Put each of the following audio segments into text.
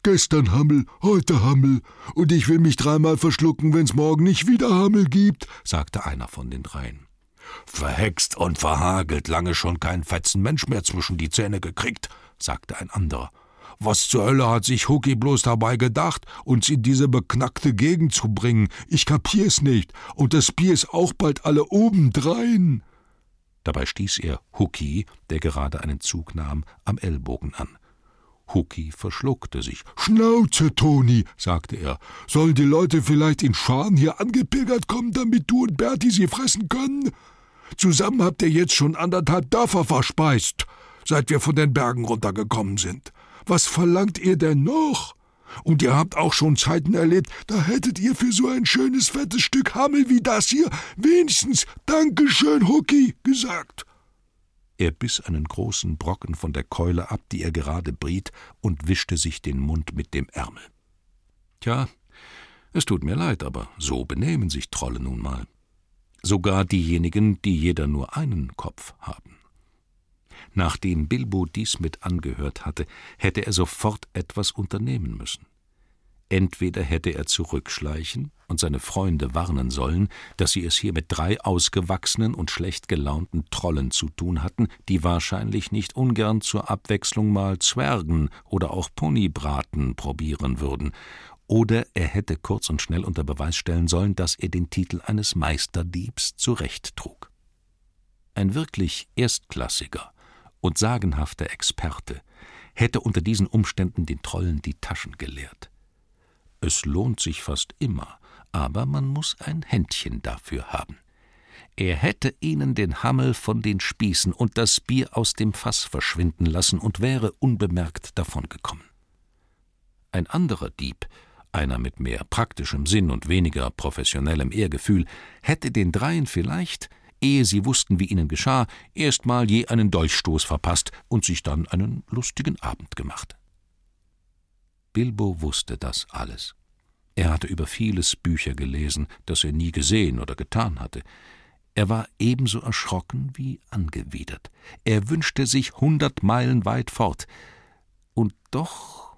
Gestern Hammel, heute Hammel, und ich will mich 3-mal verschlucken, wenn's morgen nicht wieder Hammel gibt«, sagte einer von den dreien. »Verhext und verhagelt, lange schon kein fetzen Mensch mehr zwischen die Zähne gekriegt«, sagte ein anderer. »Was zur Hölle hat sich Hucki bloß dabei gedacht, uns in diese beknackte Gegend zu bringen? Ich kapier's nicht, und das Bier ist auch bald alle obendrein.« Dabei stieß er Hucki, der gerade einen Zug nahm, am Ellbogen an. Hucki verschluckte sich. »Schnauze, Toni«, sagte er, »sollen die Leute vielleicht in Scharen hier angepilgert kommen, damit du und Berti sie fressen können? Zusammen habt ihr jetzt schon 1,5 Dörfer verspeist, seit wir von den Bergen runtergekommen sind. Was verlangt ihr denn noch? Und ihr habt auch schon Zeiten erlebt, da hättet ihr für so ein schönes, fettes Stück Hammel wie das hier wenigstens »Dankeschön, Hucki« gesagt.« Er biss einen großen Brocken von der Keule ab, die er gerade briet, und wischte sich den Mund mit dem Ärmel. »Tja, es tut mir leid, aber so benehmen sich Trolle nun mal. Sogar diejenigen, die jeder nur einen Kopf haben.« Nachdem Bilbo dies mit angehört hatte, hätte er sofort etwas unternehmen müssen. Entweder hätte er zurückschleichen und seine Freunde warnen sollen, dass sie es hier mit 3 ausgewachsenen und schlecht gelaunten Trollen zu tun hatten, die wahrscheinlich nicht ungern zur Abwechslung mal Zwergen oder auch Ponybraten probieren würden, oder er hätte kurz und schnell unter Beweis stellen sollen, dass er den Titel eines Meisterdiebs zurechttrug. Ein wirklich erstklassiger und sagenhafter Experte hätte unter diesen Umständen den Trollen die Taschen geleert. Es lohnt sich fast immer, aber man muss ein Händchen dafür haben. Er hätte ihnen den Hammel von den Spießen und das Bier aus dem Fass verschwinden lassen und wäre unbemerkt davongekommen. Ein anderer Dieb, einer mit mehr praktischem Sinn und weniger professionellem Ehrgefühl, hätte den dreien vielleicht, ehe sie wussten, wie ihnen geschah, erstmal je einen Dolchstoß verpasst und sich dann einen lustigen Abend gemacht. Bilbo wusste das alles. Er hatte über vieles Bücher gelesen, das er nie gesehen oder getan hatte. Er war ebenso erschrocken wie angewidert. Er wünschte sich 100 Meilen weit fort. Und doch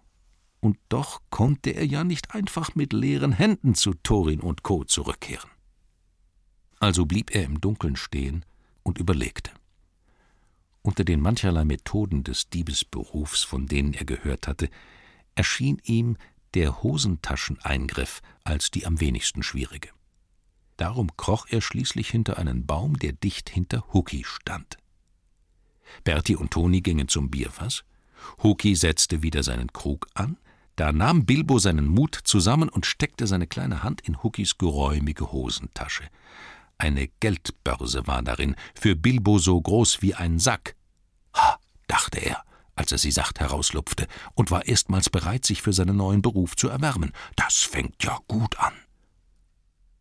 konnte er ja nicht einfach mit leeren Händen zu Thorin und Co. zurückkehren. Also blieb er im Dunkeln stehen und überlegte. Unter den mancherlei Methoden des Diebesberufs, von denen er gehört hatte, erschien ihm der Hosentascheneingriff als die am wenigsten schwierige. Darum kroch er schließlich hinter einen Baum, der dicht hinter Hucki stand. Berti und Toni gingen zum Bierfass, Hucki setzte wieder seinen Krug an, da nahm Bilbo seinen Mut zusammen und steckte seine kleine Hand in Huckis geräumige Hosentasche. Eine Geldbörse war darin, für Bilbo so groß wie ein Sack. »Ha«, dachte er, als er sie sacht herauslupfte, und war erstmals bereit, sich für seinen neuen Beruf zu erwärmen. »Das fängt ja gut an.«